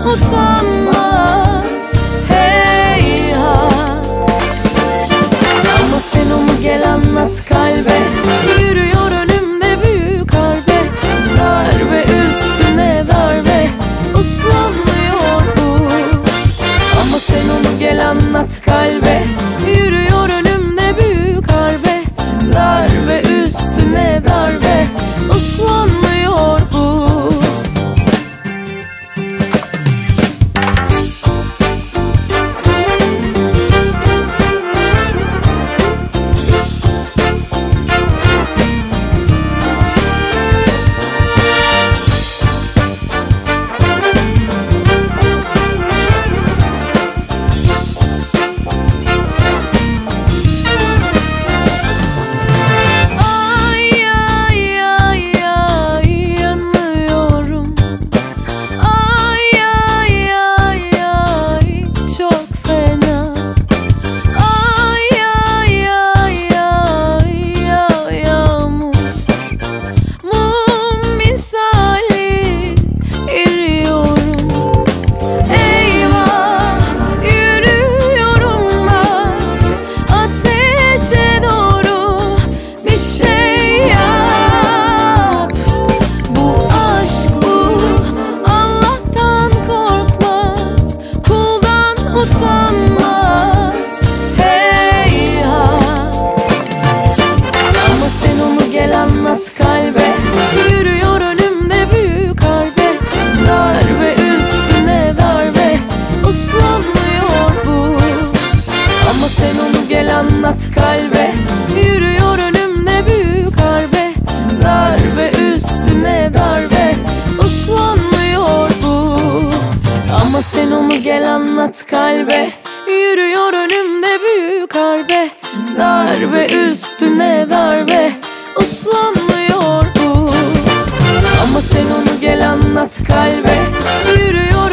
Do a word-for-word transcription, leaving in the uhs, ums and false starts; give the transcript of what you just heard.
utanmaz heyhat. Ama sen onu gel anlat kalbe, yürüyor önümde büyük harbe. Darbe üstüne darbe, uslanmıyor bu. Ama sen onu gel anlat kalbe, yürüyor önümde büyük harbe. Darbe üstüne darbe, uslanmıyor bu. Utanmaz heyhat. Ama sen onu gel anlat kalbe, yürüyor önümde büyük harbe. Darbe üstüne darbe, uslanmıyor bu. Ama sen onu gel anlat kalbe, yürüyor önümde büyük harbe. Darbe üstüne darbe, uslanmıyor bu. Ama sen onu gel anlat kalbe, yürüyor önümde büyük harbe. Darbe üstüne darbe, uslanmıyor bu. Ama sen onu gel anlat kalbe, yürüyor